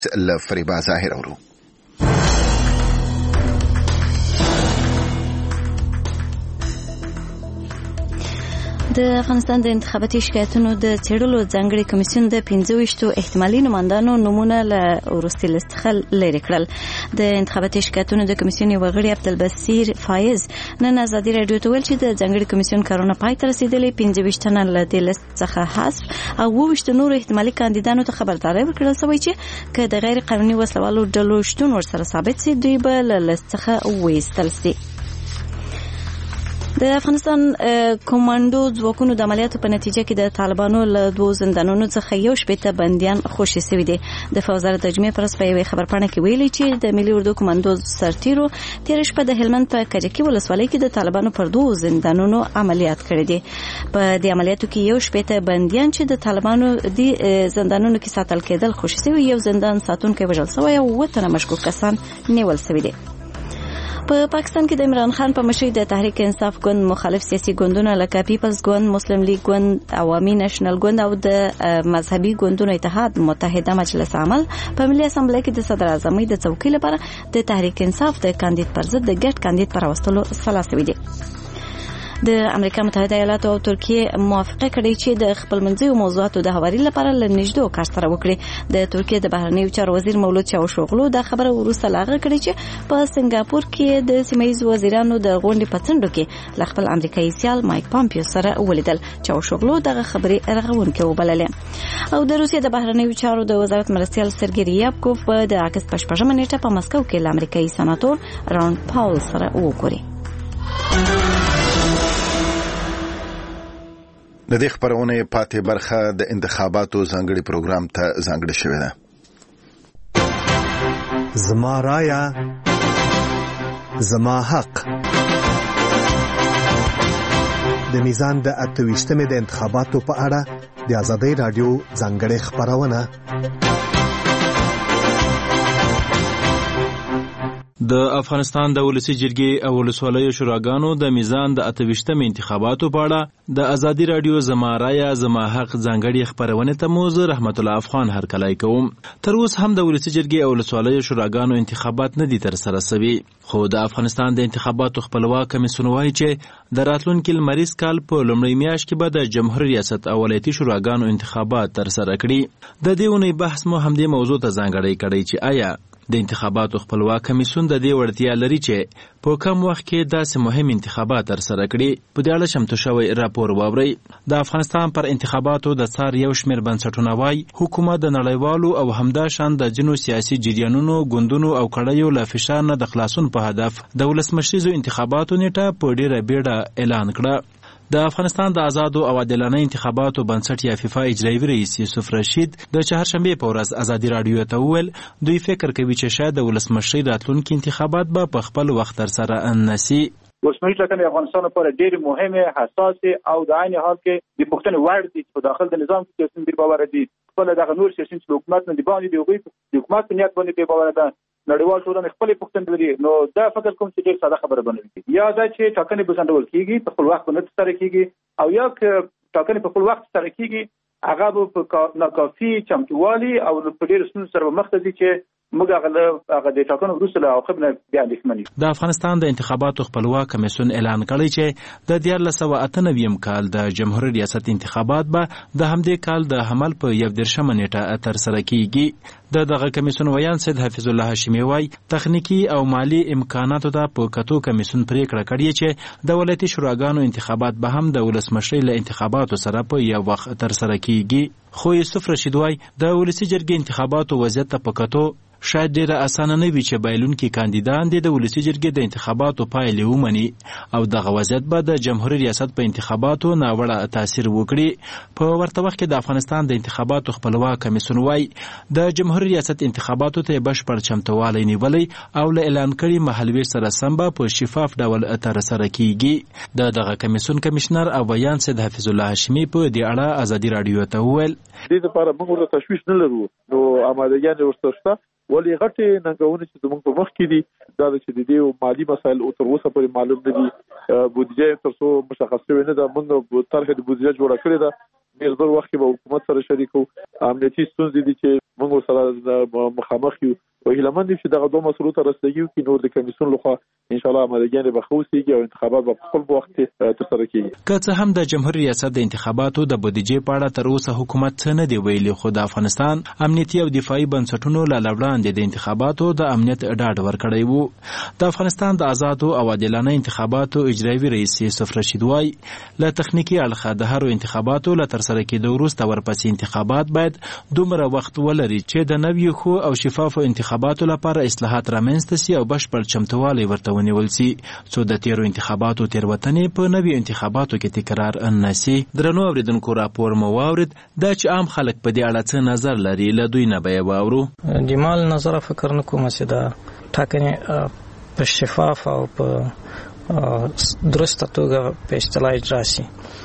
لفریبا ظاهر اورو. د افغانستان د انتخاباتي شکایتونو د څېړلو ځانګړي کمیسیون د 25 احتمالي نمایندانو نومونه له وروستي لیست څخه لرې کړل. د انتخاباتي شکایتونو د کمیسیون یو غړي عبدالبصیر فایز نن ازادي رادیو ته ویل چې د ځانګړي کمیسیون کارونه پای ته رسیدلي، 25 تنه له دې لیست څخه حذف او 22 نور احتمالي کاندیدانو ته خبرداری ورکړل شوې چې که د غیر قانوني وسلوالو ډلو شتون ورسره ثابت شي دوی به له لیست څخه وایستل شي. د افغانستان کمانډو ځواکونو د عملیاتو په نتیجه کې د طالبانو له 2 زندانونو څخه 18 بندیان خوشي شوي دي. د وزارت د جمعې پر ورځ په یوې خبرپاڼه کې ویلي چې د ملي اردو کمانډو سرتیرو تېره شپه د هلمند په کجکي ولسوالۍ کې د طالبانو پر 2 زندانونو عملیات کړی دي. په دې عملیاتو کې 18 بندیان چې د طالبانو د زندانونو کې ساتل کېدل خوشي شوي، یو زندان ساتونکی وژل شوی او 7 تنه مشکوک کسان نیول شوي دي. په پاکستان کې د عمران خان په مشرۍ د تحریک انصاف ګوند مخالف سیاسي ګوندونه لکه پیپلز ګوند، مسلم لیگ ګوند، عوامي نېشنل ګوند او د مذهبي ګوندونو اتحاد متحده مجلس عمل په ملي اسامبلۍ کې د صدر اعظمۍ د څوکۍ لپاره د تحریک انصاف د کاندید پر ضد د ګډ کاندید پر راوستلو سلا شوي دي. د امریکا متحده ایالاتو او ترکیه موافقه کړې چې د خپلمنځي موضوعاتو د هواري لپاره له نږدې کار سره وکړي. د ترکیه د بهرنیو چارو وزیر مولود چاوشوغلو دا خبره وروسته لاغه کړې چې په سنگاپور کې د سیمه‌ییز وزیرانو د غونډې په څنډو کې له خپل امریکایي سیال مایک پامپیو سره ولیدل. چاوشوغلو دغه خبرې رغونکې وبللې. او د روسیې د بهرنیو چارو د وزارت مرستیال سرګي ریابکوف د اگست په 8 نیټه په مسکو کې له امریکایي سناتور ران پاول سره وګوري. د دې خبرونه پاتې برخه د انتخاباتو ځانګړي پروګرام ته ځانګړې شوې ده. زما رایا زما حق. د میزان د 28مې د انتخاباتو په اړه د ازادي رادیو ځانګړې خبرونه. د افغانستان د ولسی جرګې او ولسوالیو شوراګانو د میزان د 28مې انتخاباتو په اړه د ازادي رادیو زما رایا زما حق ځانګړي خبرونه ته موضوع رحمت الله افغان هرکلی کوم. تر اوسه هم د ولسی جرګې او ولسوالیو شوراګانو انتخابات نه دي تر سره شوي، خو د افغانستان د انتخاباتو خپلواک کمیسیون وایي چې د راتلونکي لمریز کال په لومړۍ میاشت کې به د جمهوریت ریاست او ولایتي شوراګانو انتخابات تر سره کړي. د دې اونۍ بحث مو همدې موضوع ته ځانګړی کړی چې آیا د انتخاباتو خپلواک کمیسیون د دې وړتیا لري چې په کم وخت کې داسې مهم انتخابات تر سره کړي. په دې اړه چمتو شوی راپور واورئ. د افغانستان پر انتخاباتو د څار یو شمېر بنسټونه وایي حکومت د نړیوالو او همداشان د ځینو سیاسي جریانونو، ګوندونو او کړیو له فشار نه د خلاصون په هدف د ولسمشریزو انتخاباتو نیټه په ډېره بیړه اعلان کړه. د افغانستان د آزادو او عادلانه انتخاباتو بنسټ یا فیفا اجرایي رئیس یوسف رشید د چهارشنبې په ورځ ازادي رادیو ته وویل دوی فکر کوي چې شاید د ولسمشرۍ راتلونکي انتخابات به په خپل وخت تر سره نشي. ولسمشرۍ ټاکنې افغانستان لپاره ډېرې مهمه، حساسه او د عین حال کې د پښتنې وړ دي په داخل د نظام کې سیاسي باور دي. خپل دغه نور سیاسي حکومت نه دی باندې دی حکومت په نیت باندې باور ده. نړیوال ټولنه خپل پښتنې لري، نو دا فکر کوم چې ډېر ساده خبره بنوي. یا دا چې ټاکنې به ځنډول کیږي په خپل وخت نه تر کیږي، او یا که ټاکنې په خپل وخت تر کیږي هغه په ناکافي چمتووالي او په ډېر ستونزو سره مخ ته دي چې موږ هغه د ټاکنو وروسته له عواقب نه بیا اندېښمن. د افغانستان د انتخاباتو خپلواک کمیسیون اعلان کړی چې د 1998 کال د جمهوریت ریاست انتخابات به د همدې کال د حمل په 11 نیټه تر سره کیږي. دغه کمیسیون ویان سید حفیظ الله هاشمی وای تخنیکی او مالی امکاناتو ته په کتو کمیسیون پریکړه کړې چې د ولایتي شوراګانو انتخابات به هم د ولسمشرۍ له انتخاباتو سره په یو وخت تر سره کیږي. خو یوسف رشید وای د ولسی جرګې انتخاباتو وضعیت ته په کتو شاید ډیره اسانه نه وي چې بایلونکي کاندیدان د ولسی جرګې د انتخاباتو پایلې ومني او دغه وضعیت به د جمهوریت ریاست په انتخاباتو ناوړه تاثیر وکړي. په ورته وخت کې د افغانستان د انتخاباتو خپلواک کمیسیون وای د جمهوریت ریاست انتخاباتو ته بشپړ چمتووالی نیولی او له اعلان کړي مهالویش سره سم به په شفاف ډول تر سره کیږي. دغه کمیسیون کمشنر او بیان سید حفیظ الله هاشمی په دې اړه ازادي رادیو ته وویل دې لپاره موږ ورته تشویش نه لرو، نو آمادګي ورته شته. ولی غټه ننګونې چې زموږ په مخ کې دي دا چې د دې مالی مسایل او تر اوسه پورې معلوم نه دي. بودیجه تر څو مشخص شوی نه ده. موږ طرح د بودیجه جوړه کړې ده ډېر زر وخت به حکومت سره شریکو امنیتي ستونزې دي چې موږ سره مخامخ یو او هیله مند چې دغه دوه مسلو ته رسیدګي وکړي نور د کمیسیون لخوا ان شاء الله آمادګي به خوسيږي او انتخابات په خپل وخت ترسره کیږي. که څه هم د جمهوریت ریاست د انتخاباتو د بودیجې په اړه تر اوسه حکومت څه نه دی ویلي، خو د افغانستان امنیتي او دفاعي بنسټونو له وړاندې د انتخاباتو د امنیت ډاډ ورکړی وو. د افغانستان د آزادو او عادلانه انتخاباتو اجرایي رئیس یوسف رشید وای له تخنیکی اړخه د هرو انتخاباتو له ترسره کېدو وروسته ورپسې انتخابات باید دومره وخت ولري چې د نویو خو او شفافو انتخاباتو لپاره اصلاحات رامنځته سي او بشپړ چمتووالی ورته ونیول سي څو د تیرو انتخاباتو تېروتنې په نویو انتخاباتو کې تکرار نه سي. درنو اوریدونکو راپور مو واورید دا چې عام خلک په دې اړه څه نظر لري، له دوی نه به یې واورو. د مال نظر فکر نه کوم چې دا ټاکنې په شفاف او په درسته توګه په اصطلاح اجرا سي،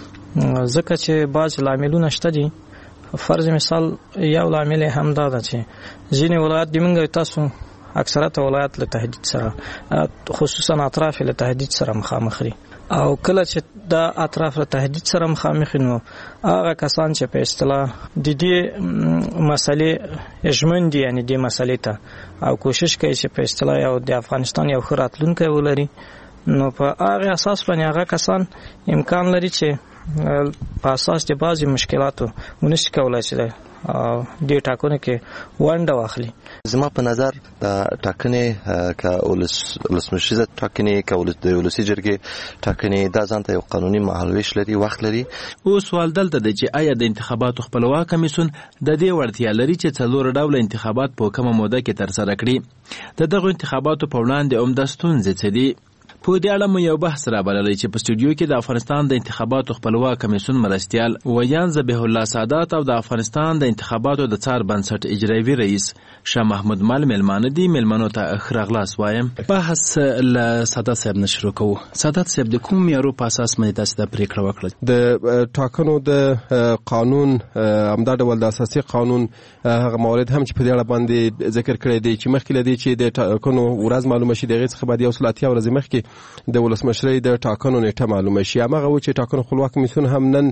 ځکه چې بعض لاملونه شته دي. فرض مثال یو لامل هم دا ده چې ځینې ولایت د موږ تاسو اکثریت ولایت له تهدید سره خصوصا اطراف له تهدید سره مخامخ دي او کله چې دا اطراف له تهدید سره مخامخ نو هغه کسان چې په اصطلاح د دې مسلې ژمن دي یعنی د مسلې ته او کوشش کوي چې په اصطلاح یو د افغانستان یو ښه راتلونکی ولري، نو په هغه اساس باندې هغه کسان امکان لري چې په اساس د بعضی مشکلاتو ونشي کولای چې د ټاکنو کې ونډه واخلي. زما په نظر د ټاکنې که ولسمشریزه ټاکنې که د ولسي جرګې ټاکنې دا ځان ته یو قانوني مهالویش لري، وخت لري. او سوال دلته دی چې آیا د انتخاباتو خپلواک کمیسیون د دې وړتیا لري چې څلور ډوله انتخابات په کومه موده کې ترسره کړي؟ د دغو انتخاباتو په وړاندې عمده ستونزې څه دي؟ په دې اړه مو یو بحث رابللی چې په سټوډیو کې د افغانستان د انتخاباتو خپلواک کمیسیون مرستیال ویان ذبیح الله سادات او د افغانستان د انتخاباتو د څار بنسټ اجرایي رئیس شاه محمود مل ملمانه دي. ملمنو ته ښه راغلاست وایم. بحث له سادات صاحب نه شروع کوو. سادات صاحب د کوم معیارو په اساس باندې تاسو د پریکړه وکړه؟ د ټاکنو د قانون همدا ډول د اساسي قانون هغه موارد هم چې په دې اړه باندې ذکر کړی دی چې مخکې لدی چې د ټاکنو ورځ معلومه شي دغه څخه بعد یو سلاتیا ورځې مخکې د ولسمشری د ټاکنو نیټه معلومه شي. هغه و چې ټاکنو خپلواک کمیسیون هم نن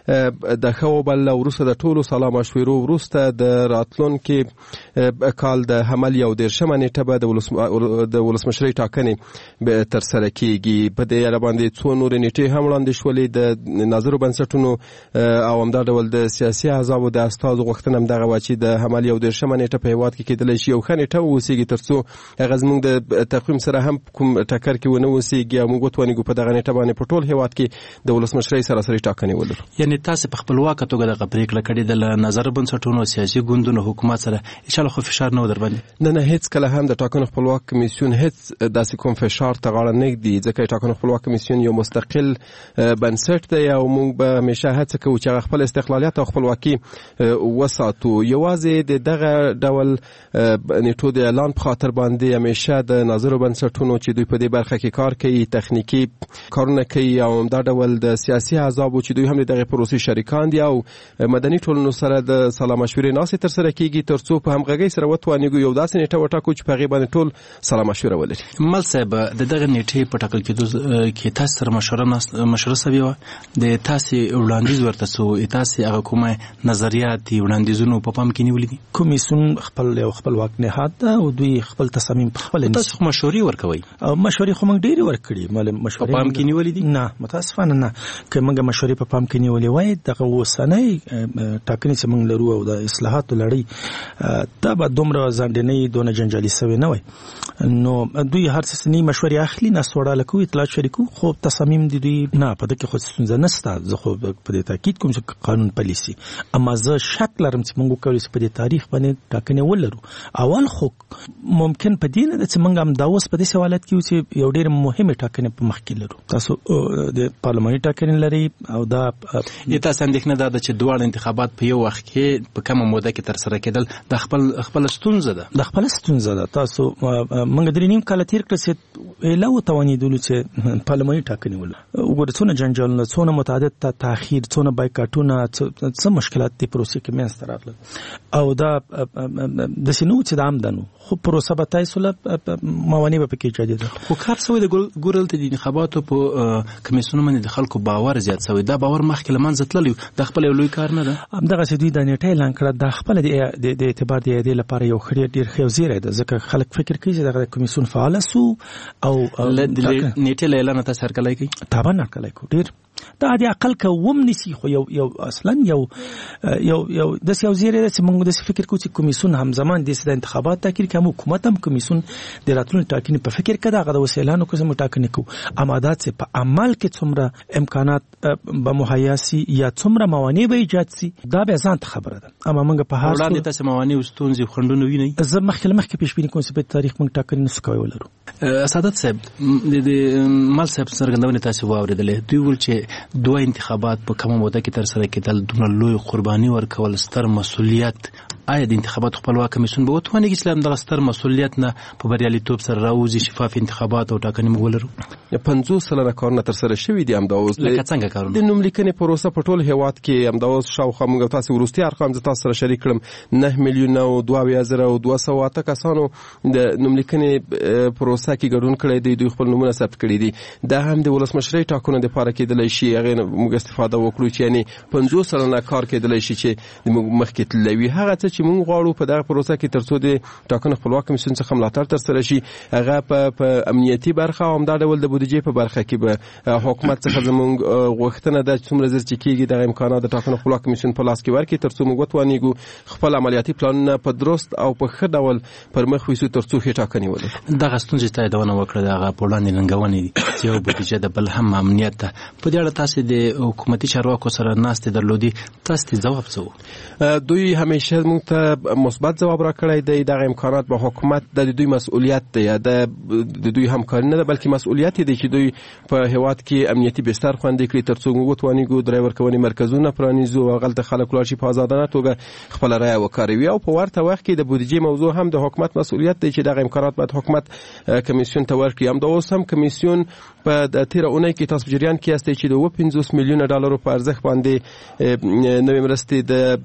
د خو بل وروسته د ټولو سلا مشورو وروسته د راتلونکي کال د حمل یو دیرشمه نیټه به د ولسمشری ټاکنې به تر سره کیږي. په دې اړه باندې څو نور نیټې هم وړاندې شولې د ناظرو بنسټونو او همدا ډول د سیاسي احزابو د استازو غوښتنه هم دغه و چې د حمل یو دیرشمه نیټه په هیواد کې کېدلی شي یو ښه نیټه واوسیږي ترڅو هغه زموږ د تقویم سره هم کوم ټکر کې ونه اوسیږي او موږ وتوانیږو په دغه نیټه باندې په ټول هیواد کې د ولسمشری سراسري ټاکنې ولرو. یعنی تاسو په خپلواکه توګه دغه پریکړه کړې د نظر بنسټونو سیاسي ګوندونو حکومت سره ان شاء الله خو فشار نه درباندې؟ نه هیڅ کله هم د ټاکنو خپلواک کمیسیون هیڅ داسې کوم فشار ته غاړه نه ږدي، ځکه ټاکنو خپلواک کمیسیون یو مستقل بنسټ دی او موږ به همیشه هڅه کوو چې خپل استقلالیت او خپلواکي وساتو. یوازې د دغه ډول نیټو د اعلان په خاطر باندې همیشه د ناظرو بنسټونو چې دوی په دې برخه کې کار کوي، تخنیکی کارونه کوي او همدا ډول د سیاسي احزابو چې دوی هم دغه پروسې شریکان دي او مدني ټولنو سره د سلا مشورې ناسې تر سره کیږي ترڅو په همغږۍ سره وتوانیږو یو داسې نیټه وټاکو چې په هغې باندې ټول سلا مشوره ولري. مل صاحب د دغه نیټې په ټاکل کېدو کې تاسو سره مشوره سوې وه، د تاسو وړاندیز ورته سو، تاسو هغه کومه نظریات دي وړاندیزونه په پام کې نیولې دي؟ کمیسیون خپلواک نهاد ده او دوی خپل تصامیم په خپل نیسي. تاسو مشورې ورکوي؟ مشورې خو موږ ډېرې ورکړي. په پام کې نیولې دي؟ نه متاسفانه نه. که موږ مشورې په پام کې نیولې وای دغه اوسنۍ ټاکنې چې موږ لرو او د اصلاحاتو لړۍ دا به دومره ځانډنۍ دونه جنجالي سوې نه وای. نو دوی هر څه نه مشورې اخلي، نه سوړاله کوي، اطلاعات شریکو، خو تصامیم دي دوی نه په دې کې خو ستونزه نشته. زه خو په دې تاکید کوم چې قانون پالیسي، اما زه شک لرم چې موږ کولی شو په دې تاریخ باندې ټاکنې ولرو. اول خو ممکن په دې نه ده چې موږ هم دا اوس په دې حالت کې چې یو ډېر مهمه ټاکنې په مخ کې لرو. تاسو د پارلماني ټاکنې لري او دا تاسو اندېښنه ده چې دوه انتخابات په یو وخت کې په کومه موده کې تر سره کېدل د خپل ستونزه ده. د خپل ستونزه ده. تاسو موږ درې نیم کال تیر کړ چې لا وتوانیدلو چې پارلماني ټاکنې ولرو. وګوره څونه جنجالونه، څونه متعدد تاخیر، څونه بایکاټونه، څه مشکلات دي پروسې کې منځته راغلل. او دا داسې نه و چې د عمدنو، خو پروسه به تاسو له موانع به پکې ایجادېده. خو کار شوی د ګورل ته د انتخاباتو په کمیسیون باندې د خلکو باور زیات شوی. دا باور مخکې له منځه تللی د خپل لوی کار نه ده. همدغسې دوی دا نیټه اعلان کړه، دا خپله د اعتبار د ایادې لپاره یو ډېر ښه زیری ده، ځکه خلک فکر کوي چې دغه کمیسیون فعاله سو او نیټې له اعلانه تاسو هرکلی کوي. طبعا هرکلی کوو. ډېر دا د عقل کوم نسی، خو یو اصلا یو داسې یو زیری ده چې موږ داسې فکر کوو چې کمیسیون همزمان د انتخابات تاکید کوي، حکومت هم کمیسیون د راتلونکي ټاکنې په فکر کې دغه د وسیلانو کوم ټاکنې کوو. اما دا چې په عمل کې څومره امکانات به مهیا سي یا څومره موانع به ایجاد سي، دا به ځان ته خبره ده. اما موږ په هر وړاندې تاسو موانع او ستونزې خندونه وینئ. زه مخکې پیش بینی کوم چې په تاریخ موږ ټاکنې نسو کوی ولرو. سعادت صاحب د مال صاحب څرګندونه تاسو واوریدلې، دوی ول چې دوه انتخابات په کومه موده کې تر سره کېدل، دومره لوی قرباني ورکول، ستر مسؤلیت. آیا د انتخاباتو خپلواک کمیسیون به وتوانیږي چې دغه ستر مسؤلیت نه په بریالیتوب سره راوځي، شفاف انتخابات او ټاکنې موږ ولرو؟ 50 سلنه کارونه تر سره شوي دي. همدا اوس لکه څنګه کارونه د نوملیکنې پروسه په ټول هیواد کې همدا اوس شاوخوا موږ تاسو وروستي ارقام ز تاسو سره شریک کړم، 9,02,208 کسانو د نوملیکنې پروسه کې ګډون کړی دی، دوی خپل نومونه ثبت کړي دي. دا هم د ولسمشرۍ ټاکنو لپاره کېدلی شي، هغه موږ استفاده وکړو چې یعنی 50 سلنه کار کېدلی شي چې موږ مخکې تللی. هغه څه چې موږ غواړو په دغه پروسه کې ترڅو د ټاکنو خپلواک کمیسیون څخه ملاتړ ترسره شي، هغه په امنیتي برخه او همدا ډول د بودیجې په برخه کې به حکومت څخه زموږ غوښتنه ده چې څومره زر چې کېږي دغه امکانات د ټاکنو خپلواک کمیسیون په لاس کې ورکړي ترڅو موږ وتوانیږو خپل عملیاتي پلانونه په درست او په ښه ډول پر مخ ویسو ترڅو ښې ټاکنې ولرو. دغه ستونزې ته یادونه وکړه، دغه په وړاندې ننګونې دي چې یو بودیجه ده، بل هم امنیت ده. په دې اړه تاسو د حکومتي چارواکو سره ناستې درلودي، تاسو ته ځواب څه و؟ دوی همیشه موږ ته مثبت ځواب راکړی دی. دغه امکانات به حکومت د دوی مسؤلیت دی، د دوی همکاري نه ده بلکې مسؤلیت دی چې دوی په هیواد کې امنیتي بستر خوندي کړي ترڅو موږ وتوانیږو درې ورکونې مرکزونه پرانیزو او هغلته خلک ولاړ شي په ازادانه توګه خپله رایه وکاروي. او په ورته وخت کې د بودیجې موضوع هم د حکومت مسؤلیت دی چې دغه امکانات باید حکومت کمیسیون ته ورکړي. همدا اوس هم کمیسیون په تیره اونۍ کې تاسو جریان کې یاستئ چې د 50 میلیونه ډالرو په ارزښت باندې نوې مرستې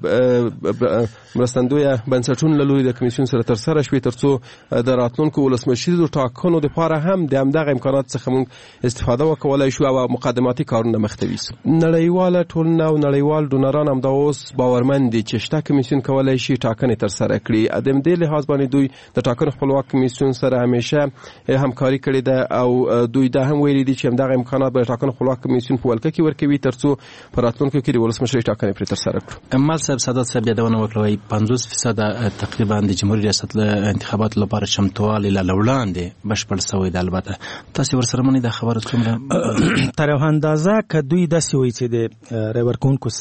د مرستندویه بنسټونو له لوري د کمیسیون سره ترسره شوې ترڅو د راتلونکو ولسمشریزو ټاکنو لپاره هم د همدغه امکانات څخه موږ استفاده وکولای شو او مقدماتي کارونه مخته ویسو. نړیواله ټولنه او نړیوال ډونران هم دا اوس باورمند دي چې شته کمیسیون کولای شي ټاکنې ترسره کړي. د دې لحاظ باندې دوی د ټاکنو خپلواک کمیسیون سره همیشه همکاري کړې ده او دوی دا هم ویلي دي چې همدغه امکانات به ټاکنو خپلواک کمیسیون په ولکه کې ورکوي ترڅو په راتلونکو کې د ولسمشرۍ ټاکنې پرې ترسره کړو. مال صاحب سعادت صاحب یادونه وکړه 50% تقریبا د جمهوریت ریاست له انتخاباتو لپاره شمتوالي له وړاندې بشپړ شوی دی. البته تاسو ورسره مونږ د خبرو څومره تر یو اندازه کدوې داسې وایي چې د ریورکونکو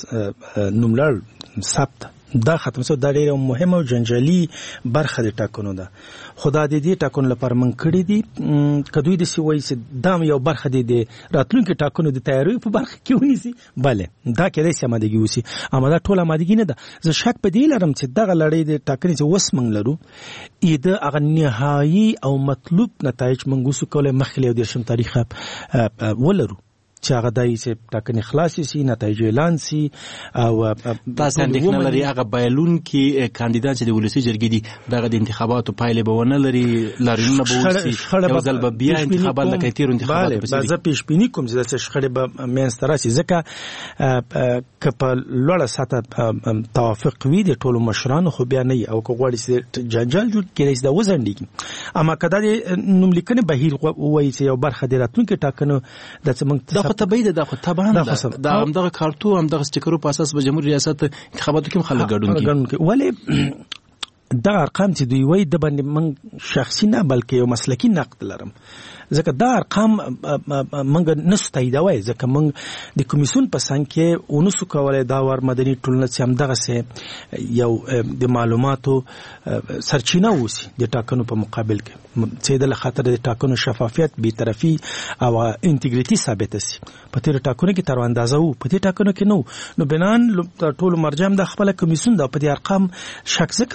نوملړ ثبت دا ختم شو، دا ډیره مهمه او جنجالي برخه د ټاکنو ده. خدا دې ټاکنو لپاره من کړی دي کدوې د سی وایي چې دا یو برخه دي د راتلونکو ټاکنو د تیاری په برخه کې ونیسي. بله دا کېدای شي آمادګي وسی، اما دا ټول آمادګي نه ده. زه شک په دې لرم چې دغه لړۍ د ټاکنې چې وس منګ لرو د هغه نهایي او مطلوب نتایج منګ وسو کولای مخکې د 10 تاریخ ولرو چې هغه دای چې ټاکنې خلاصې سي، نتایج اعلان سي او تاسو اندېښنه لري هغه بایلون کې کاندیدان چې د ولسی جرګې دي دغه د انتخاباتو پایلې به ونه لري، لارینونه به ورسي، یو ځل به بیا انتخابات لکه تیر انتخابات به زه پیش بینی کوم چې د شخړې به منځته راشي، ځکه که په لوړه سطح توافق وي د ټولو مشرانو خو بیا نه او که غواړي چې جنجال جوړ کړي دا وزندګي. اما کدا د نوملیکنې بهیر وایي چې یو برخه د راتلونکو ټاکنو د څمنګ خو تبعید ده، خو طبعا دا همدغه کارتو همدغه سټیکرو په اساس به جمهوریت ریاست انتخاباتو کې خلک ګډون کوي. ولې دا ارقام چې دوی وایي د باندې من شخصي نه بلکې یو مسلکی نقد لرم، ځکه دا ارقام منګ نسو تاییدوي، ځکه منګ د کمیسیون په څنګ کې ونسو کولای دا ور مدني ټولنه چې همدغه سه یو د معلوماتو سرچینه وسی د ټاکنو په مقابل کې چې د خاطر د ټاکنو شفافیت، بی‌طرفي او انټیګریټي ثابت شي. په تیر ټاکنو کې تر اندازه وو، په دې ټاکنو کې نو بنان ټول مرجع د خپل کمیسیون د په دې ارقام شک ځکه موجوده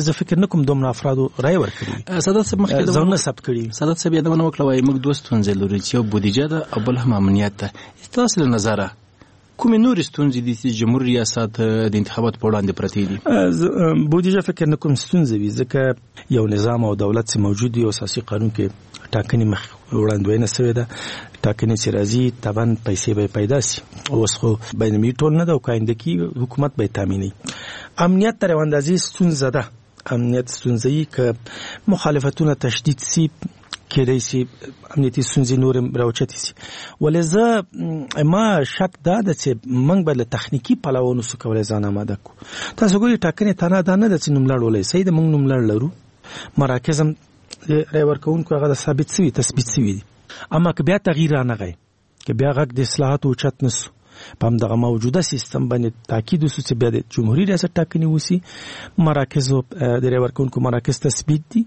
زه فکر نکوم دومره افرادو رای ورکړي. سادات صاحب مخکې ځان ثبت کړي. سادات صاحب یادونه وکړه وايي موږ دوه ستونزې لرو چې یو بودیجه ده او بل هم امنیت ده. تاسو له نظره کومې نورې ستونزې دي چې جمهور ریاست د انتخاباتو په وړاندې پرتې دي؟ بودیجه فکر نه کوم ستونزه وي ځکه یو نظام او دولت چې موجود دی او اساسي قانون کې ټاکنې مخ وړاندوینه شوې ده. ټاکنې چې راځي طبعا پیسې به پیدا شي. اوس خو بینالمللي ټول نه ده او کاینده کې حکومت به تامیني. امنیت تر اندازې ستونزه ده. امنیت ستونزه یې که مخالفتونه تشدید سي کېدای شي امنیتي ستونزې نور راوچتې شي. ولې زه ما شک دا ده چې موږ به له تخنیکي پلوه نسو کولی ځان اماده کړو. تاسو ګورئ ټاکنې تنها دا نه ده چې نوملړ ولرئ. د موږ نوملړ لرو، مراکز هم رای ورکوونکو هغه ثابت شوي تثبیت شوي دي. اما که بیا تغییر رانغی، که بیا غږ د اصلاحاتو اوچت نسو، په همدغه موجوده سیستم باندې تاکید وسو چې بیا د جمهوري ریاست ټاکنې وسي، مراکزو د رای ورکوونکو مراکز تثبیت دي،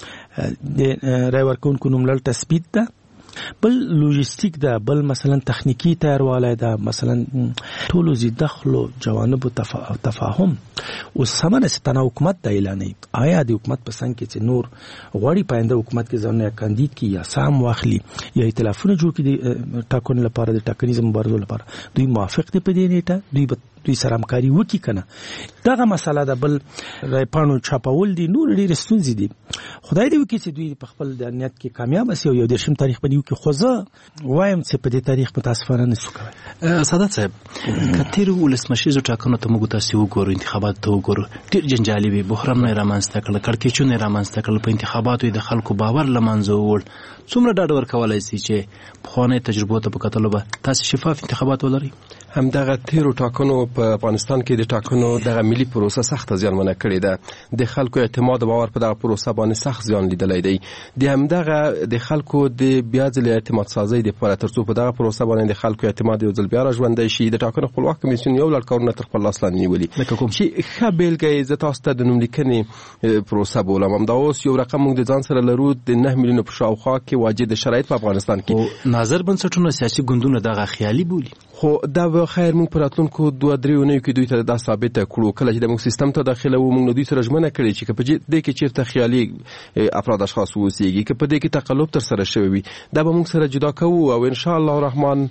د رای ورکوونکو نوملړ تثبیت ده، بل لوجستیک ده، بل مثلا تخنیکی تیاروالی ده، مثلا ټولو زی دخلو جوانبو تفاهم. اوس سمنه چې تنها حکومت د اعلانوي، آیا د حکومت په څنګ کې چې نور غواړي پاینده حکومت کې ځانونه کاندید کی یا سام واخلي یا ائتلافونه جوړ کړي د ټاکنو لپاره د ټاکنیز مبارزو لپاره، دوی موافق دي په دې نیټه، دوی سره همکاري وکړي کنه. دغه مسله ده. بل رایپاڼو چاپول دي، نور ډېرې ستونزې دي. خدای دې وکړي چې دوی په خپل د امنیت کې کامیاب شي او یو دېرشم تاریخ باندې وکړي. خو زه وایم چې په دې تاریخ متاسفانه نشو کولی. سادات صاحب که تېرو ولسمشریزو ټاکنو ته موږ تاسې وګورو، انتخاباتو ته وګورو، ډېر جنجالي وي، بحرانونه یې رامنځته کړل، کړکېچونه یې رامنځته کړل، په انتخاباتو یې د خلکو باور له منځه ووړ. څومره ډاډ ورکولی شي چې پخوانیو تجربو ته په کتلو به تاسې شفاف انتخابات ولرئ؟ همدغه تیرو ټاکنو په افغانستان کې د ټاکنو دغه ملي پروسه سخته زیانمنه کړې ده. د خلکو اعتماد او باور په دغه پروسه باندې سخت زیان لیدلی دی. د همدغه د خلکو د بیا ځلې اعتماد سازۍ دپاره تر څو په دغه پروسه باندې د خلکو اعتماد یو ځل بیا راژوندی شي، د ټاکنو خپلواک کمیسیون یو لړ کارونه تر خپل لاس لاندې نیولي چې ښه بېلګه یې زه تاسو ته د نوملیکنې پروسه بولم. همدا اوس یو رقم موږ د ځان سره لرو د 9 میلیونو په شاوخوا کې واجد شرایط په افغانستان کې. ناظر بنسټونه سیاسي ګوندونه دغه خیالي بولي، خو دا به خیر موږ په راتلونکو 2-3 اونیو کې دوی ته دا ثابته کړو. کله چې د موږ سیستم ته داخله وو، موږ دوی سره ژمنه کړې چې که په دې کې چیرته خیالي افراد اشخاص اوسېږي، که په دې کې تقلب ترسره شوی وي، دا به موږ سره جدا کوو او ان شاء الله الرحمن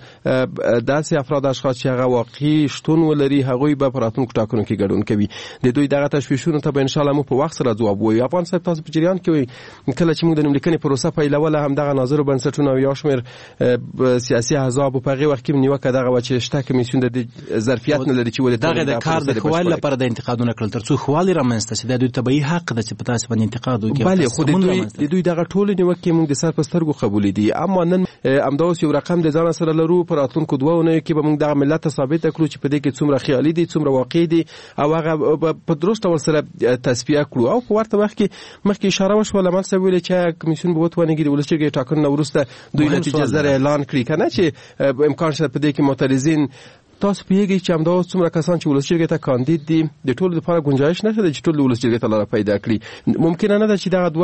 داسې افراد اشخاص چې هغه واقعي شتون ولري هغوی به په راتلونکو ټاکنو کې ګډون کوي. د دوی دغه تشویشونو ته به ان شاء الله موږ په وخت سره ځواب وایو. افغان صاحب تاسو په جریان کې وي کله چې موږ د نوملیکنې پروسه پیلوله، همدغه ناظرو بنسټونه او یو شمېر سیاسي احزاب په هغې وخت کې نیوکه دغه وه چې شته کمیسیون د ظرفیت نه لري چې ولې دغه د کار د ښه والي لپاره د انتقادونه کړل تر څو ښه والی رامنځته شي. دا دوی طبیعي حق ده چې په تاسې باندې انتقاد وکړي. بلې خو د دوی دغه ټولې نیوکې موږ د سر په سترګو قبولې دي. اما نن همدا اوس یو رقم د ځان سره لرو، په راتلونکو 2 اونیو کې به موږ دغه ملت ته ثابته کړو چې په دې کې څومره خیالي دي څومره واقعي دي او هغه په درست ډول سره تصفیه کړو. او په ورته وخت کې مخکې اشاره وشوه لمن صاحب ویلې چې کمیسیون به وتوانېږي د ولس جرګې ټاکنو نه وروسته دوی نتیجه زر اعلان کړي که نه، چې امکان شته په دې کې معترضین تاسو پیږي چې همدا اوس څومره کسان چې ولس جرګې ته کاندید دي د ټولو لپاره گنجایش نشته چې ټول ولس جرګې ته لاره پیدا کړي. ممکنه نه ده چې دغه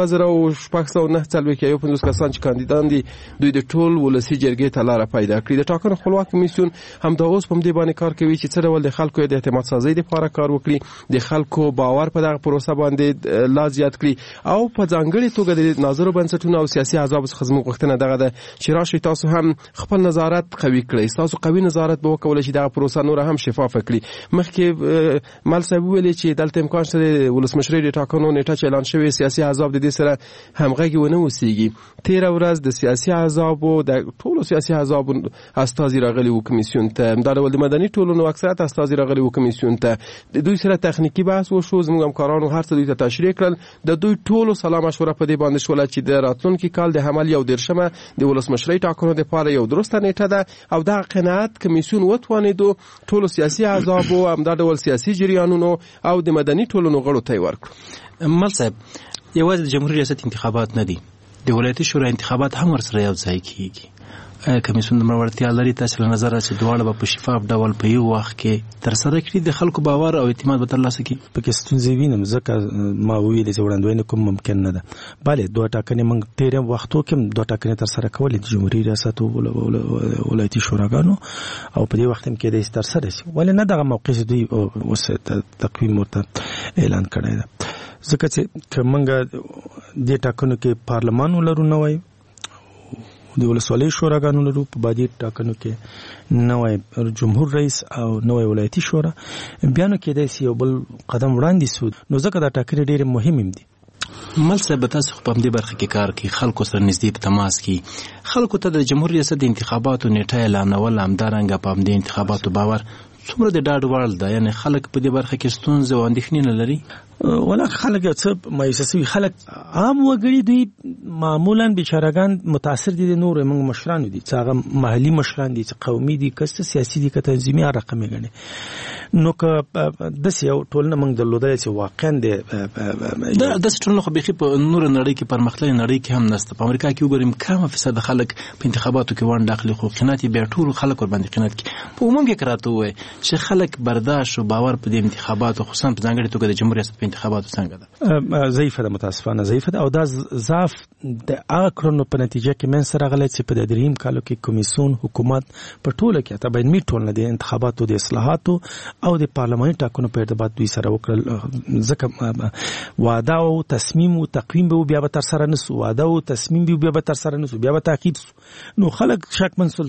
2609 کسان چې کاندیدان دي دوی د ټول ولسي جرګې ته لاره پیدا کړي. د ټاکنو خپلواک کمیسیون همدا اوس په دې باندې کار کوي چې څه ډول د خلکو د اعتماد سازۍ لپاره کار وکړي، د خلکو باور په دغه پروسه باندې لا زیات کړي او په ځانګړي توګه د ناظرو بنسټونو او سیاسي احزابو څخه زموږ غوښتنه دغه ده چې راشئ تاسو هم خپل نظارت قوي کړئ، تاسو قوي نظارت به وکولای شي دغه پروسه نور هم شفافه کړي. مخکې مل صاحب ویلي چې دلته امکان شته د ولسمشرۍ د ټاکنو نیټه چې اعلان شوې سیاسي احزاب د دې سره همغږي ونه اوسېږي. تېره ورځ د سیاسي احزابو د ټولو سیاسي احزابو استازي راغلي وو کمیسیون ته، همدا ډول د مدني ټولنو اکثریت استازي راغلي وو کمیسیون ته. د دوی سره تخنیکي بحث وشو، زموږ همکارانو هر څه دوی ته تشریح کړل. د دوی ټولو سلا مشوره په دې باندې شوله چې د راتلونکي کال د حمل 1 د ولسمشرۍ ټاکنو لپاره یو درسته نیټه ده او دغه قناعت کمیسیون وتوانېدو ټولو سیاسي احزابو همدا ډول سیاسي جریانونو او د مدني ټولنو غړو ته ورکړو. مل صاحب یوازې د جمهوریت ریاست انتخابات نه دي، د ولایتي شورا انتخابات هم ورسره یو ځای کیږي. کمیسیون د مروړتیا لري تاسو له نظر چې دواړه به په شفاف ډول په یو وخت کې تر سره کړي د خلکو باور او اعتماد به ترلاسه کړي. پکې ستونزې وینم ځکه ما ویلې چې وړاندوینه کوم ممکن نه ده. بله 2 ټاکنې موږ تیر وختو کې 2 ټاکنې تر سره کولې د جمهوریت ریاست او ولایتي شوراګانو او په دې وخت کې د تر سره شي ولې نه دغه موقع دوی اوس تقویم ورته اعلان کړی ده. ځکه چې کومنګ د ټاکنو کې پارلمان ولرو نه وای د ولسوالۍ شوراګانو لرو په بعدي ټاکنو کې نوې جمهور رئیس او نوې ولایتي شورا بیا نو کېدای شي یو بل قدم وړاندې سو نو ځکه دا ټاکنې ډېرې مهمې دي. مل صاحب تاسو په دې برخه کې کار کوي خلکو سره نږدې په تماس کې خلکو ته د جمهور ریاست د انتخاباتو نیټه اعلانول همدارنګه په دې انتخاباتو باور څومره د ډاډ وړ ده یعنی خلک په دې برخه کې ستونزې او اندېښنې نه لري؟ ولا خلک څه مایوسوي خلک عام وګړي دوی معمولا بیچارهګان متاثر دي د نور موږ مشران دي چې هغه محلي مشران دي چې قومي دي که سیاسي دي که تنظیمي رقم غني نو که د سیو ټولنه موږ درلودل چې واقعا د ټولنه خو بيخي په نور نړۍ کې پرمختللې نړۍ کې هم نشته. په امریکا کې وګورم کم فیصد خلک په انتخاباتو کې ونډه اخلي خو قناعت به ټول خلک ور باندې قناعت کوي. په عموم کې کراته وای چې خلک برداشت او باور په دې انتخاباتو خصوصا په ځانګړي توګه د جمهور ریاست په انتخاباتو څنګه ده؟ ضعیفه ده، متاسفانه ضعیفه ده او دا ضعف د هغه کړنو په نتیجه کې من سره غلط چې په دریم کالو کې کمیسیون حکومت په ټوله کې تبعین می ټولنه د انتخاباتو د اصلاحاتو او د پارلماني ټاکنو په ارتباط دوی سره وکړل. ځکه وعده او تصمیم او تقویم به بیا به تر سره نسو، وعده او تصمیم به بیا به تر سره نسو، بیا به تعقیب سو. نو خلک شک منسول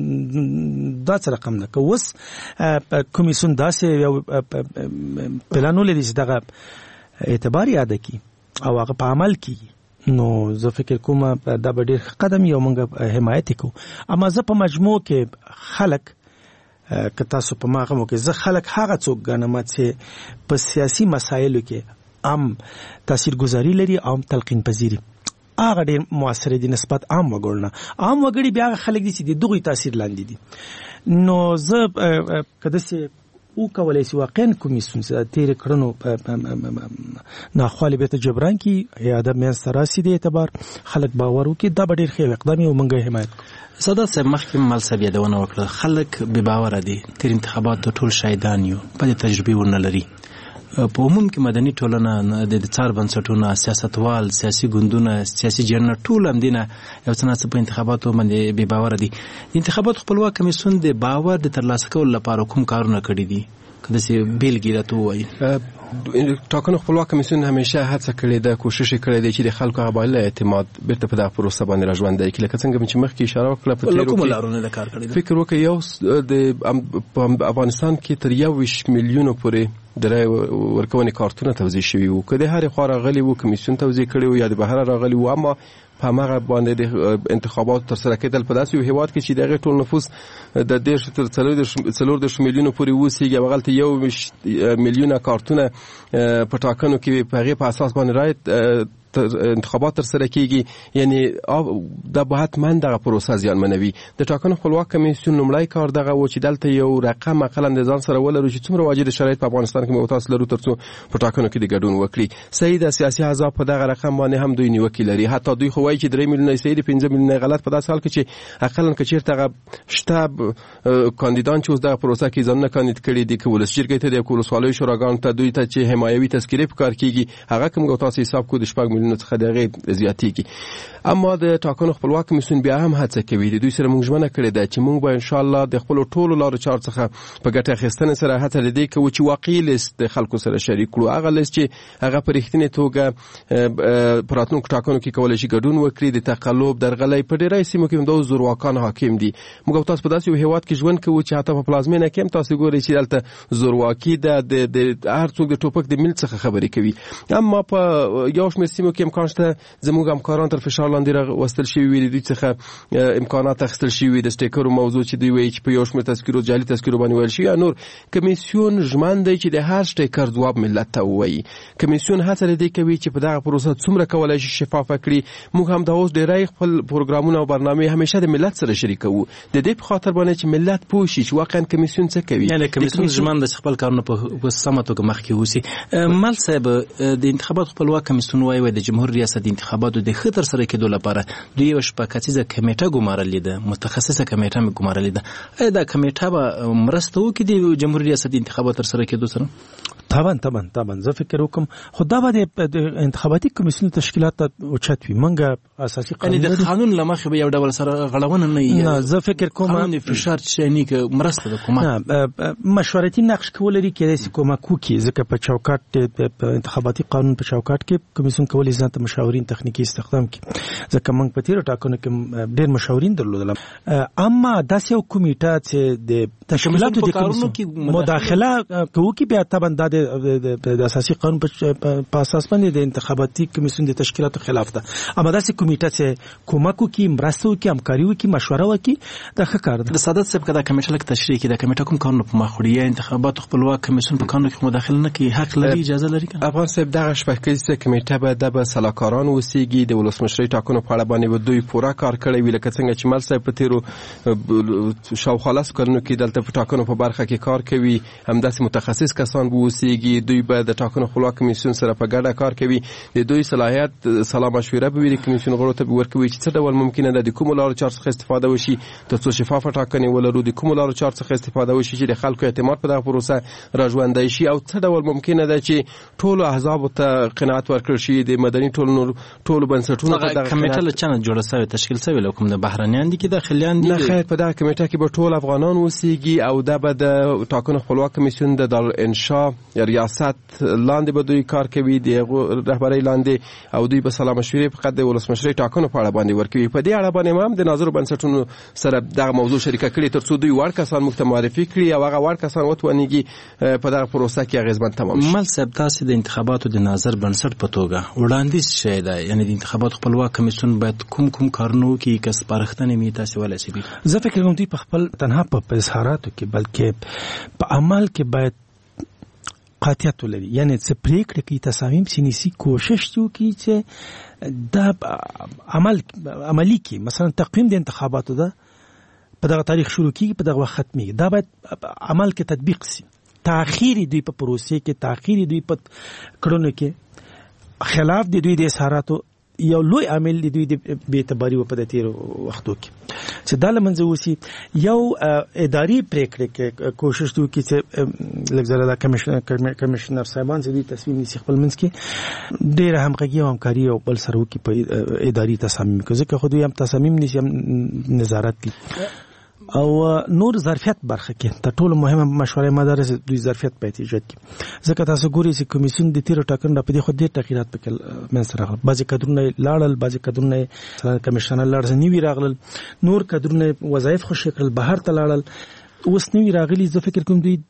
دا څه رقم ده که اوس کمیسیون داسې یو پلانونه لري چې دغه اعتبار یاد کی او هغه په عمل کی نو زه فکر کوم دا به ډېر قدم یو موږ حمایت کو. اما زه په مجموع کې خلک که تاسو په ماغه مو کې زه خلک هغه څوک ګڼم چې په سیاسي مسایلو کې عام تاثیرګذاري لري او تلقین پذیری هغه ډېر موثر دي نسبت عام وګړو. عام وګړي بیا خلک دي چې د دغه تاثیر لاندې دي. نو زه کده سي او کولای شي واقعا کمیسیون سره تیر کړنو ناخوالي به ته جبران کی یا د مې سره سي دي اعتبار خلک باور وکي دا ډېر ښه اقدام او منګه حمایت صدا سه مخکې مل سبیا دونه وکړه خلک به باور دي تیر انتخابات ټول شایدان یو په تجربه ورن لري. په عموم کې مدني ټولنه د څار بنسټونو سیاستوال سیاسي ګوندونه سیاسي جرنه ټول هم دینه یو څه په انتخاباتو باندې به باور دي. انتخابات خپلواک کمیسیون د باور د ترلاسه کولو لپاره کوم کارونه کړی دي کله چې بیلګې راته وایي؟ ټاکنو خپلواک کمیسیون همیشه هڅه کړې ده کوشش کړې ده چې د خلکو قبایل اعتماد بیرته په دغه پروسه باندې راژوندي کړي. لکه څنګه چې مخکې اشاره وکړه په تیرو کې کار کړی ده. فکر وکړئ یو د افغانستان کې تر 1 میلیون پورې درې ورکوونې کارتونه توزیع شوي وو. که د هرې خوا راغلي وو کمیسیون توزیع کړي وو یا د بهر راغلي وو اما په هغه باندې د انتخابات تر سره کېدل په داسې یو هیواد کې چې دغه ټول نفوس د 14 میلیون پورې وسیږي او غلطه 1 میلیون کارتونه په ټاکنو کې په هغه په اساس باندې راځي انتخابات تر سره کیږي. یعنی د بهتمن دغه پروسه زیانمنوي. د ټاکنو خپلواک کمیسیون لومړی کار دغه و چې دلته یو رقم اقل اندازان سره ولرو چې څومره واجد شرایط په افغانستان کې موتاس لرو ترڅو په ټاکنو کې د ګډون وکړي. صحیح د سیاسي احزاب په دغه رقم باندې هم دوی نیوکې لري. حتی دوی خو وایي چې 3 میلیونه صحیح 15 میلیونه غلط په داسې حال کې چې اقل کچیرته شته کاندیدان چې اوس دغه پروسه کې ځانونه کاندید کړي دي کول شرکت ته د ولسوالۍ شوراګانو ته دوی ته چې حمایوي تذکیره په کار کیږي هغه کوم تاسو حساب کو د 4 میلیونه څخه دغه زیاتېږي. اما د ټاکنو خپلواک کمیسیون بیا هم هڅه کوي د دوی سره موږ ژمنه کړې ده چې موږ به ان شاء الله د خپل ټولو لارو چارو څخه په ګټه اخیستنې سره هڅه لري کوي چې واقعي لیست د خلکو سره شریک کړو. هغه لیست چې هغه په رښتینې توګه پراتونکو ټاکنو کې کولای شي ګډون وکړي. د تقلب درغلۍ په ډېرای سیمو کې د زورواکان حاکم دي. موږ تاسو په داسې یو هیواد کې ژوند کوو چې حتی په پلازمینه کې هم تاسو ګورئ چې دلته زورواکي د هر څوک د ټوپک د ملت څخه خبرې کوي. اما په یو شمېر سیمو کې امکان شته زموږ همکاران تر فشار لاندې راوستل شوي وي. دوی څخه امکانات اخیستل شوي د سټیکرو موضوع چې دوی وایي چې په یو شمېر تذکیرو جعلي تذکیرو باندې ویل شوي. نور کمیسیون ژمن دی چې د هر سټیکر ځواب ملت ته ووایي. کمیسیون هڅه لري کوي چې په دغه پروسه څومره کولای شي شفافه کړي. موږ هم دا اوس ډېری خپل پروګرامونه او برنامې همیشه د ملت سره شریکوو د دې په خاطر باندې چې ملت پوه شي چې واقعا کمیسیون څه کوي. یعنی کمیسیون ژمن د خپل کارونه په سمه توګه مخکې وسی. مل صاحب د انتخابات خپلواک کمیسیون وایي د جمهور ریاست انتخاباتو د خطر سره کېدو لپاره دوی یو شپږکسیزه کمیټه ګمارلې ده متخصصه کمیټه ګمارلې ده. دا کمیټه به مرسته وکړي د جمهور ریاست انتخابات تر سره کېدو سره؟ طبعا زه فکر وکم خو دا به د انتخاباتي کمیسیون تشکیلات اوچت وي منګه اساسي قانون د قانون لمخه به یو ډول سره غړونه نه زه فکر کوم قانون فشار چني ک مرسته د کومه مشورتي نقش کول لري کېدای شي کومه کوکي ځکه په چوکاټ په انتخاباتي قانون په چوکاټ کې کمیسیون کولی ځان ته مشاورین تخنیکی استخدام کړي ځکه موږ په تیر ټاکنو کې ډېر مشاورین درلودل اما داسې یو کمیټه چې د تشکیلاتو د کمیسیون مداخله کوي بیا طبعا د اساسي قانون په اساس باندې د انتخاباتي کمیسیون د تشکیلاتو خلاف ده اما داسې کمیټه چې کومک کوي مرسته کوي همکاري کوي مشوره کوي دا ښه کار ده. د سعادت صاحب کدا کمیټه لک تشریح کی دا کمیټه کوم قانون په مخوړی انتخابات خپلواک کمیسیون په قانون کې مداخله نه کوي حق لري اجازه لري. افغان صاحب دغه شپږیزه کمیټه به د سلاکاران وسیږي د ولسمشری ټاکنو په اړه باندې دوی پوره کار کړی وی لکه څنګه چې مل صاحب په تیرو شاوخوا کلونو کې دلته په ټاکنو په برخه کې کار کوي همداسې متخصص کسان به وسیږي دوی به د ټاکنو خپلواک کمیسیون سره په ګډه کار کوي د دوی صلاحیت سلا مشوره به وي کمیسیون غړو ته ورکوي چې څه ډول ممکنه ده د کوم لارو چارو څخه استفاده وشي ترڅو شفافه ټاکنې ولرو د کوم لارو چارو څخه استفاده وشي چې د خلکو اعتماد په دغه پروسه راژوندی شي او څه ډول ممکنه ده چې ټول احزاب ته قناعت ورکړي شي د مدني ټول بنسټونو په دغه کمیټه له چانه جوړه شوی تشکیل شوی لکه د بهرنیان دي کې داخليان دي نه خیر په دغه کمیټه کې به ټول افغانان وسیږي او دا به د ټاکنو خپلواک کمیسیون د دارالانشا ریاست لاندې به دوی کار کوي د رهبرۍ لاندې او دوی به سلا مشورې په قد ولسمشری ټاکنو په اړه باندې ورکوي په دې اړه باندې هم د ناظرو بنسټونو سره دغه موضوع شریکه کړي ترڅو دوی وړ کسان موږ ته معرفي کړي او هغه وړ کسان وتوانیږي په دغه پروسه کې اغیزمن تمام شي. مل صاحب تاسو د انتخاباتو د ناظر بنسټ په توګه وړاندیز شوی دی یعنی د انتخاباتو خپلواک کمیسیون باید کوم کارونو کې کس پرختنه می تاسو ولې سي زه فکر کوم دوی په خپل تنها په اظهاراتو کې بلکې په عمل کې باید قاطعیت ولري یعنی چې پریکړه کې تصامیم سینیسی کوشش وکړي چې دا عملی کې مثلا تقویم د انتخاباتو ده په دغه تاریخ شروع کیږي په دغه وخت ختمي دا باید عمل کې تطبیق شي. تاخير دوی په پروسې کې تاخير دوی په کړنو کې خلاف د دوی د اظهاراتو یو لوی عامل دی دوی د بی‌اعتباري په د تیر وختو کې چې دا لمنځه وسی یو اداري پریکړه کې کوشش وکړي چې لږ زره د کمشنر صاحبان چې دوی تصمیم نیسي خپل منځ کې ډېر همغږي او همکاري او بل سره وکړي په اداري تصامیم کې ځکه خو دوی هم تصامیم نیسي هم نظارت کوي او نور ظرفیت برخه کې د ټولو مهمه مشوره مدارس دوی ظرفیت په ایجاد کې ځکه تاسو ګورئ چې کمیسیون د تیر ټاکنو په دې خو ډېر تغیرات پکې من سره راغلل بعضی کډرونه لاړل بعضی کډرونه کمیشنر لاړل نیوی راغلل نور کډرونه وظایف خو شکل بهر ته لاړل اوس نوی راغلی زه فکر کوم دوی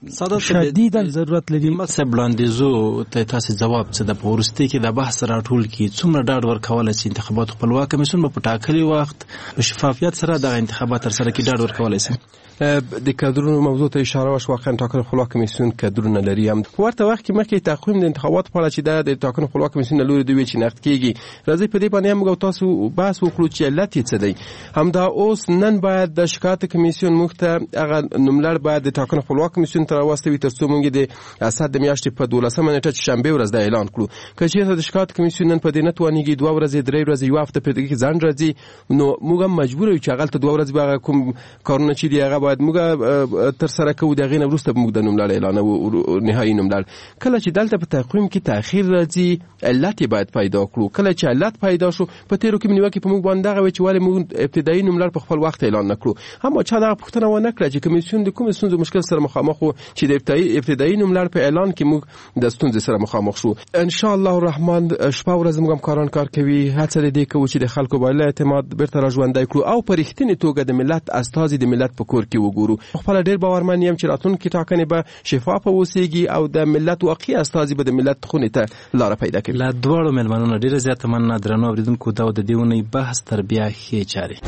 شدید ضرورت لري مطلب لاندېزو ته تاسو جواب څه د پورستي کې د بحث راټول کی څومره ډاډ ورکول چې انتخابات خپلواک کمیسیون په ټاکلي وخت په شفافیت سره د انتخابات تر سره کې ډاډ ورکول شي. د کادرونو موضوع ته اشاره وشوه واقعا ټاکنو خپلواک کمیسیون کادرونه لري هم ورته وخت کې مخکې تقویم د انتخابات په اړه چې د ټاکنو خپلواک کمیسیون لوري دوی چې نقد کیږي راځي په دې باندې موږ تاسو بحث وکړو چې علت یې څه دی همدا اوس نن باید د شکایت کمیسیون موږ ته هغه نوملړ باید د ټاکنو خپلواک کمیسیون ته راوستوي ترڅو موږ د اسد د میاشتې په 12 نیټه چې شنبه ورځ د اعلان کړو که چېرته د شکایت کمیسیون نن په دې نه توانیږي 2 ورځې 3 ورځې یو هفته په دې کې ځان راځي نو موږ مجبور یو چې هغه ته 2 ورځې به کوم کارونه چې دی هغه باید موږ تر سره کوو دغه نه وروسته موږ د نوملړ اعلان او نهایی نوملړ کله چې دلته په تقویم کې تاخير راځي علت باید پیدا کړو کله چې علت پیدا شو په تیرو کې نیوکه په موږ باندې هغه چې ولې موږ ابتدایي نوملړ په خپل وخت اعلان نکړو هم چا دا پوښتنه ونه کړه چې کمیسیون د کوم ستونزو مشکل سره مخامخ وو چې د ابتدایي نوملړ په اعلان کې موږ د ستونزې سره مخامخ شو ان شاء الله الرحمن شپه ورځ موږ کار کوي هڅه دې کوي چې د خلکو باندې اعتماد بیرته راژوندای کړو او په رښتینې توګه د ملت استازي د ملت په کور کې وګورو خپل ډېر باورمن یم چې راتلونکي ټاکنې به شفافه وسیږي او د ملت واقعي استازي به د ملت خونې ته لار پیدا کړي. لا دواړو ملمنونو ډیره زیاته مننه درنو اوریدونکو دا د دیونې بحث تربیه ښې چاري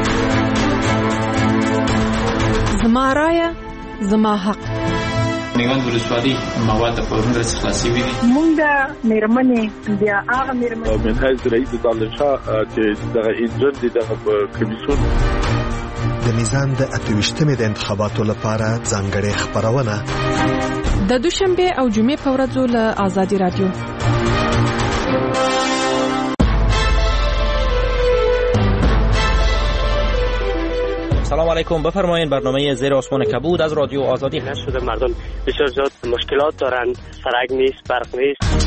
زما رایه زما حق نیوند ولسوالي مواد په ورنډ خلاصي وي مونږه مېرمنې بیا هغه مېرمنې منهج رئیس دالشا چې دغه ایجنټ دغه کمیسیون د میزان د 28مې د انتخاباتو لپاره ځانګړې خبرونه د دوشنبه او جمعې په ورځو له آزادي رادیو سلام علیکم. بفرمایید. برنامه زیر آسمان کبود از رادیو آزادی شده. مردم بسیار زیاد مشکلات دارن، سرک نیست، برق نیست.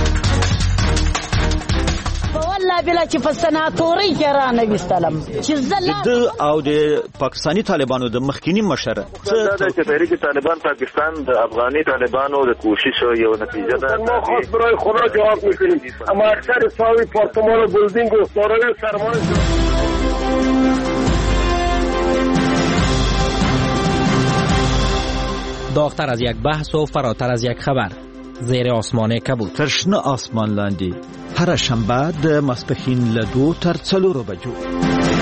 والله بلا چې په سناتوري کې را نه وستلم چې زله او د پاکستانی طالبانو د مخکینی مشر دا چې تحریک طالبان پاکستان د افغاني طالبانو د کوشش یو نتیجه ده. ما خاص برای خدا جواب میکنیم، اما اکثر ساوی پارتمان و بلدینگ و دارای سرمان داغتر از یک بحث و فراتر از یک خبر. زیر آسمان کبود. ترشنه آسمان لاندی هر شنبه د ماسپښین له 2 تر 4 بجو.